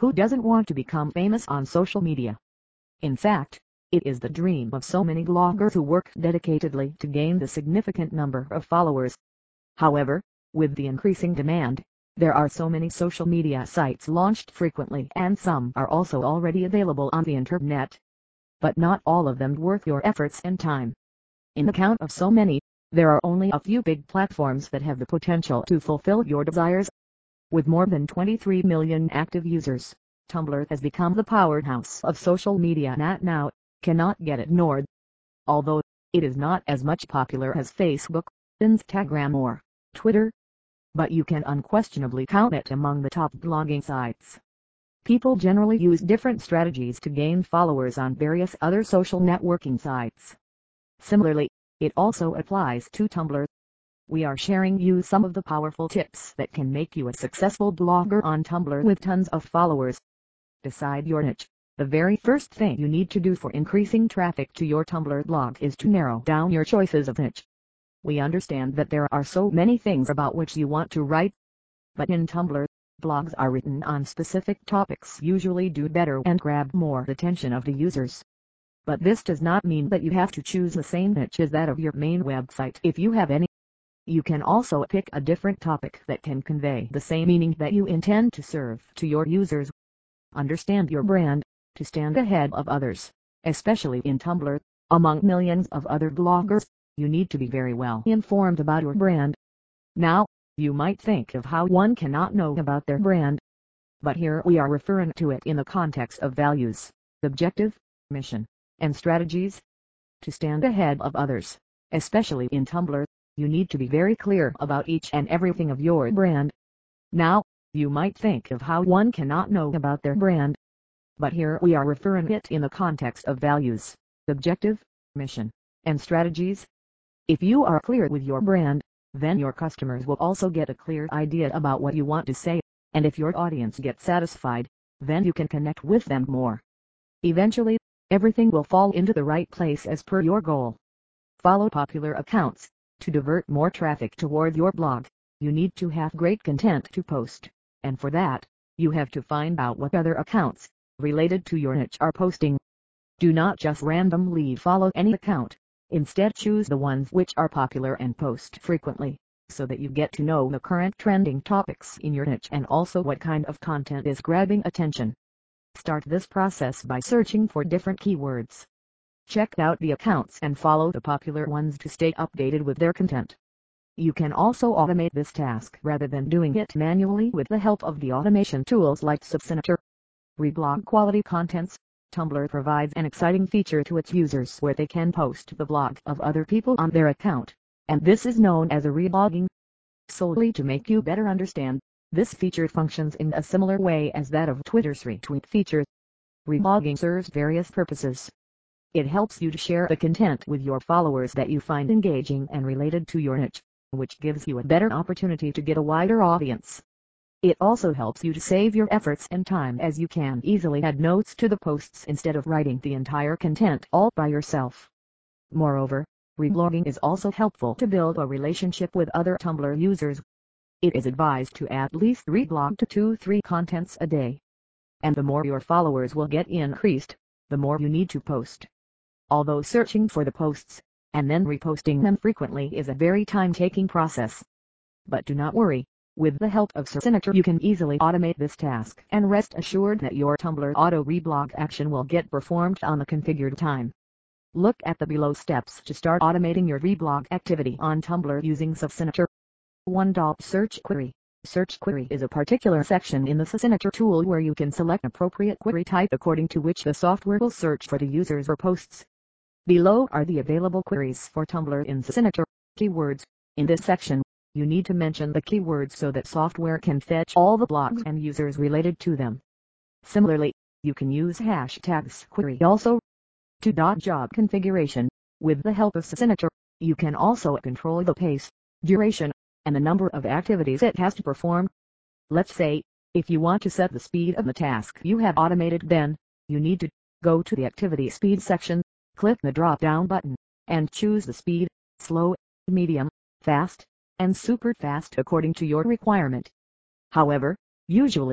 Who doesn't want to become famous on social media? In fact, it is the dream of so many bloggers who work dedicatedly to gain the significant number of followers. However, with the increasing demand, there are so many social media sites launched frequently, and some are also already available on the internet. But not all of them worth your efforts and time. In the count of so many, there are only a few big platforms that have the potential to fulfill your desires. With more than 23 million active users, Tumblr has become the powerhouse of social media that now cannot get ignored. Although it is not as much popular as Facebook, Instagram or Twitter, but you can unquestionably count it among the top blogging sites. People generally use different strategies to gain followers on various other social networking sites. Similarly, it also applies to Tumblr. We are sharing you some of the powerful tips that can make you a successful blogger on Tumblr with tons of followers. Decide your niche. The very first thing you need to do for increasing traffic to your Tumblr blog is to narrow down your choices of niche. We understand that there are so many things about which you want to write, but in Tumblr, blogs are written on specific topics usually do better and grab more attention of the users. But this does not mean that you have to choose the same niche as that of your main website if you have any. You can also pick a different topic that can convey the same meaning that you intend to serve to your users. Understand your brand, to stand ahead of others, especially in Tumblr, among millions of other bloggers. You need to be very well informed about your brand. Now, you might think of how one cannot know about their brand. But here we are referring to it in the context of values, objective, mission, and strategies. To stand ahead of others, especially in Tumblr, you need to be very clear about each and everything of your brand. Now, you might think of how one cannot know about their brand. But here we are referring it in the context of values, objective, mission, and strategies. If you are clear with your brand, then your customers will also get a clear idea about what you want to say, and if your audience gets satisfied, then you can connect with them more. Eventually, everything will fall into the right place as per your goal. Follow popular accounts. To divert more traffic toward your blog, you need to have great content to post, and for that, you have to find out what other accounts related to your niche are posting. Do not just randomly follow any account. Instead, choose the ones which are popular and post frequently, so that you get to know the current trending topics in your niche and also what kind of content is grabbing attention. Start this process by searching for different keywords. Check out the accounts and follow the popular ones to stay updated with their content. You can also automate this task rather than doing it manually with the help of the automation tools like Subsignature. Reblog quality contents. Tumblr provides an exciting feature to its users where they can post the blog of other people on their account, and this is known as a reblogging. Solely to make you better understand, this feature functions in a similar way as that of Twitter's retweet feature. Reblogging serves various purposes. It helps you to share the content with your followers that you find engaging and related to your niche, which gives you a better opportunity to get a wider audience. It also helps you to save your efforts and time as you can easily add notes to the posts instead of writing the entire content all by yourself. Moreover, reblogging is also helpful to build a relationship with other Tumblr users. It is advised to at least reblog to 2-3 contents a day. And the more your followers will get increased, the more you need to post. Although searching for the posts, and then reposting them frequently is a very time-taking process. But do not worry. With the help of Subsignature you can easily automate this task and rest assured that your Tumblr auto reblog action will get performed on the configured time. Look at the below steps to start automating your reblog activity on Tumblr using Subsignature. 1. Search query. Search query is a particular section in the Subsignature tool where you can select appropriate query type according to which the software will search for the users or posts. Below are the available queries for Tumblr in Subsignature. Keywords. In this section, you need to mention the keywords so that software can fetch all the blogs and users related to them. Similarly, you can use hashtags query also. 2. Job configuration. With the help of Subsignature, you can also control the pace, duration, and the number of activities it has to perform. Let's say, if you want to set the speed of the task you have automated, then you need to go to the activity speed section, click the drop-down button, and choose the speed, slow, medium, fast, and super fast according to your requirement. However, usually,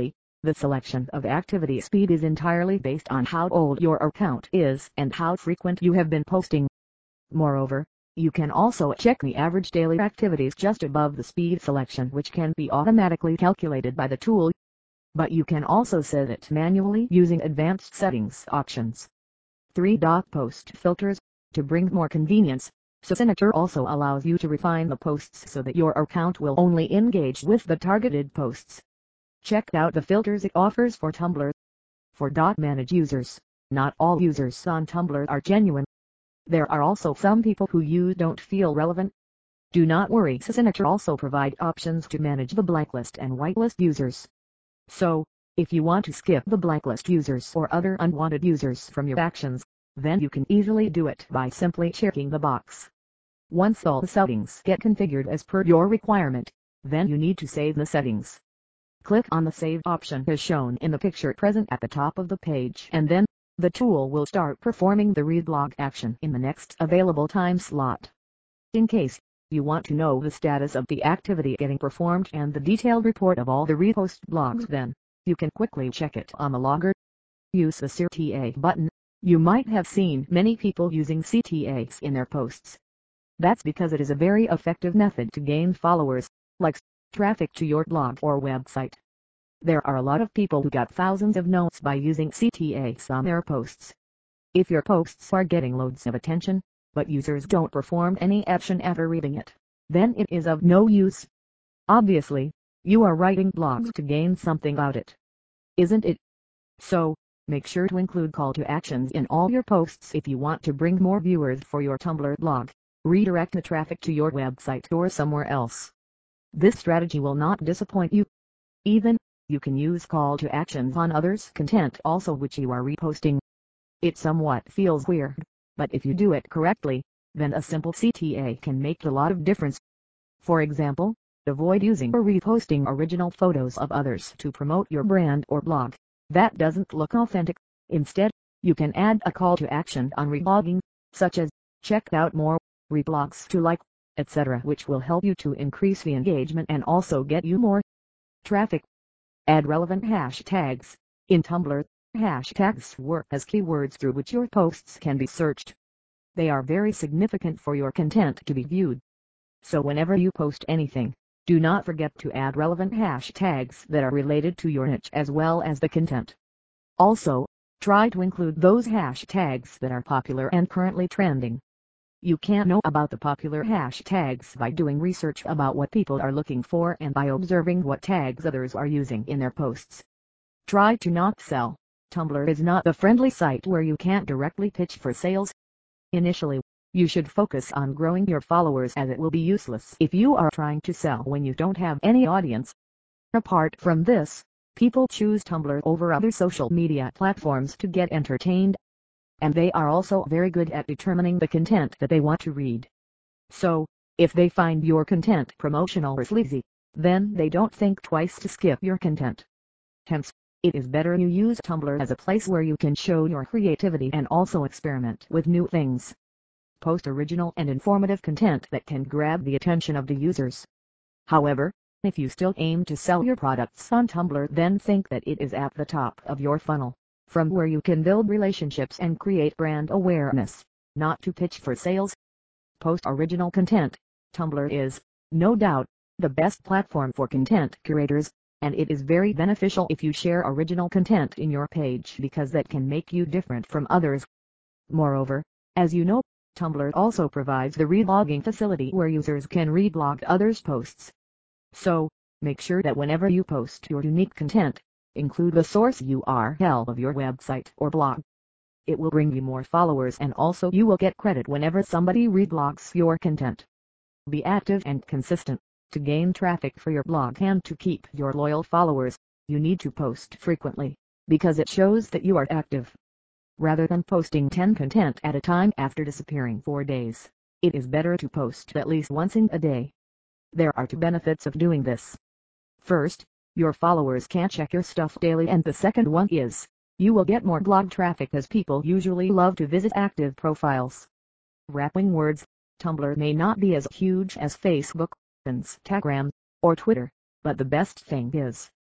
The selection of activity speed is entirely based on how old your account is and how frequent you have been posting. Moreover, you can also check the average daily activities just above the speed selection, which can be automatically calculated by the tool. But you can also set it manually using advanced settings options. 3-dot post filters. To bring more convenience, Signature also allows you to refine the posts so that your account will only engage with the targeted posts. Check out the filters it offers for Tumblr. For .manage users, not all users on Tumblr are genuine. There are also some people who you don't feel relevant. Do not worry, Signature also provide options to manage the blacklist and whitelist users. So, if you want to skip the blacklist users or other unwanted users from your actions, then you can easily do it by simply checking the box. Once all the settings get configured as per your requirement, then you need to save the settings. Click on the Save option as shown in the picture present at the top of the page, and then the tool will start performing the reblog action in the next available time slot. In case you want to know the status of the activity getting performed and the detailed report of all the repost blogs, then you can quickly check it on the logger. Use the CTA button. You might have seen many people using CTAs in their posts. That's because it is a very effective method to gain followers, likes, traffic to your blog or website. There are a lot of people who got thousands of notes by using CTAs on their posts. If your posts are getting loads of attention, but users don't perform any action after reading it, then it is of no use. Obviously, you are writing blogs to gain something out of it, isn't it? So, make sure to include call to actions in all your posts if you want to bring more viewers for your Tumblr blog, redirect the traffic to your website or somewhere else. This strategy will not disappoint you. Even, you can use call to actions on others' content also which you are reposting. It somewhat feels weird, but if you do it correctly, then a simple CTA can make a lot of difference. For example, avoid using or reposting original photos of others to promote your brand or blog. That doesn't look authentic. Instead, you can add a call to action on reblogging, such as, check out more reblogs to like, etc., which will help you to increase the engagement and also get you more traffic. Add relevant hashtags. In Tumblr, hashtags work as keywords through which your posts can be searched. They are very significant for your content to be viewed. So whenever you post anything, do not forget to add relevant hashtags that are related to your niche as well as the content. Also, try to include those hashtags that are popular and currently trending. You can know about the popular hashtags by doing research about what people are looking for and by observing what tags others are using in their posts. Try to not sell. Tumblr is not a friendly site where you can't directly pitch for sales. Initially, you should focus on growing your followers as it will be useless if you are trying to sell when you don't have any audience. Apart from this, people choose Tumblr over other social media platforms to get entertained. And they are also very good at determining the content that they want to read. So, if they find your content promotional or sleazy, then they don't think twice to skip your content. Hence, it is better you use Tumblr as a place where you can show your creativity and also experiment with new things. Post original and informative content that can grab the attention of the users. However, if you still aim to sell your products on Tumblr, then think that it is at the top of your funnel, from where you can build relationships and create brand awareness, not to pitch for sales. Post original content. Tumblr is, no doubt, the best platform for content curators, and it is very beneficial if you share original content in your page because that can make you different from others. Moreover, as you know, Tumblr also provides the reblogging facility where users can reblog others' posts. So, make sure that whenever you post your unique content, include the source URL of your website or blog. It will bring you more followers and also you will get credit whenever somebody reblogs your content. Be active and consistent. To gain traffic for your blog and to keep your loyal followers, you need to post frequently, because it shows that you are active. Rather than posting 10 content at a time after disappearing for days, it is better to post at least once in a day. There are 2 benefits of doing this. First, your followers can check your stuff daily, and the second one is, you will get more blog traffic as people usually love to visit active profiles. Wrapping words. Tumblr may not be as huge as Facebook, Instagram, or Twitter, but the best thing is,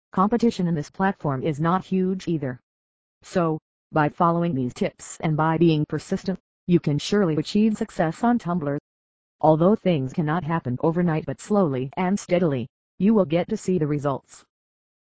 Competition in this platform is not huge either. So, by following these tips and by being persistent, you can surely achieve success on Tumblr. Although things cannot happen overnight, but slowly and steadily, you will get to see the results.